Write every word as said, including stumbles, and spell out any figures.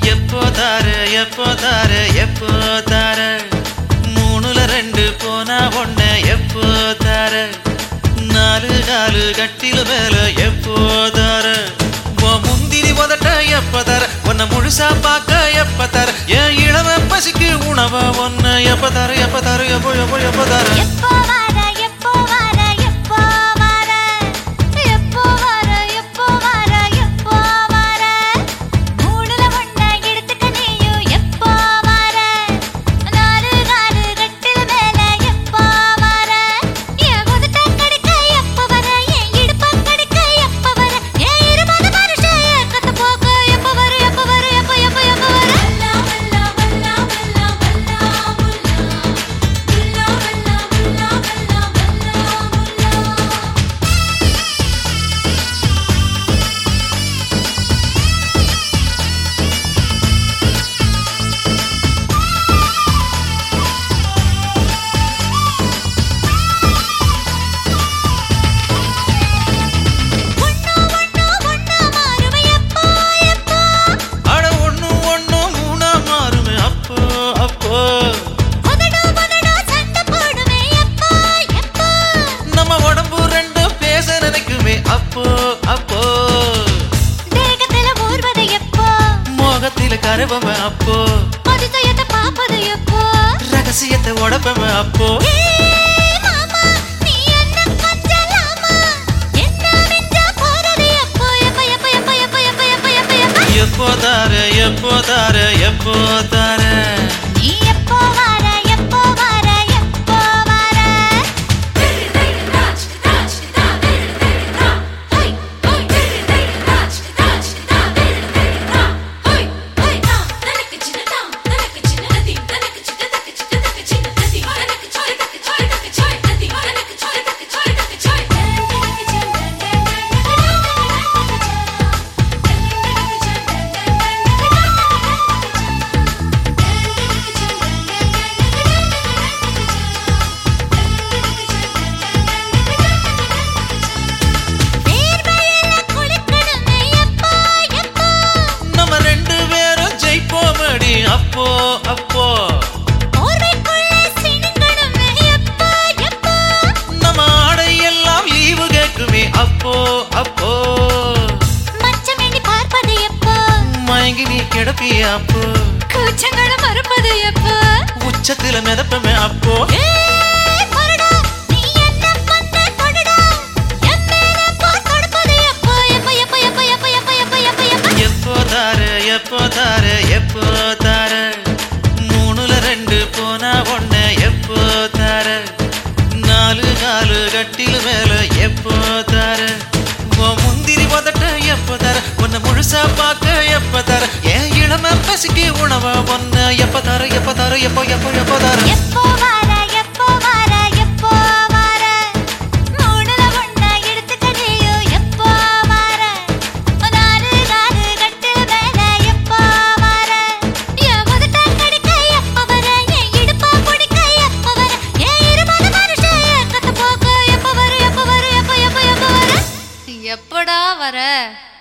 எப்போ தார எப்போ தார எப்போ தார மூணுல ரெண்டு போனா ஒன்ன எப்போ தார நாலு காலு கட்டில மேல எப்போ தார முந்திரி உதட்ட எப்ப தர உன்னை முழுசா பார்க்க எப்ப தர என் இளவ பசிக்கு உணவ ஒன்ன எப்ப தர எப்ப தர எப்போ எப்போ எப்போ தர கரவம அப்போ அதிசயத்தை பாப்பது எப்போ ரகசியத்தை உடப்பம அப்போ மாமா நீ என்ன கொஞ்சலாமா என்ன மிஞ்ச போறது எப்போ எப்போ எப்போ எப்போ எப்போ எப்போ எப்போ எப்போ எப்போ தார எப்போ தார எப்போ தார நீ எப்போ வர எப்போ வர எப்போ வர அப்போ அப்போ நம்ம ஆடை எல்லாம் லீவு கேட்குமே அப்போ அப்போ மச்சமேண்டி பார்ப்பது எப்போ மயங்கி நீ கிடப்பிய அப்போ கூச்சங்களை மறுப்பது எப்போ உச்சத்துல மிதப்பமே அப்போ எப்போ தார எப்போ தார எப்போ தார மூணுல ரெண்டு போனா ஒன்ன எப்போ தார நாலு காலு கட்டில மேல எப்போ தார முந்திரி உதட்ட எப்போ தர உன்னை முழுசா பார்க்க எப்ப தர என் இளம பசிக்கு உணவ ஒன்ன எப்ப தர எப்ப தர எப்போ எப்போ எப்போ தர எப்போ வர எப்போ வர எப்போ வர மூணுல ஒன்ன எடுத்துக்கறியோ எப்போ வர நாலு காலு கட்டில மேல எப்போ வர என் உதட்ட கடிக்க எப்ப வர என் இடுப்ப பிடிக்க எப்ப வர என் இருமல மனுஷன் ஏக்கத்து போக்க எப்ப வர எப்ப வர எப்ப எப்ப எப்ப வர எப்படா வர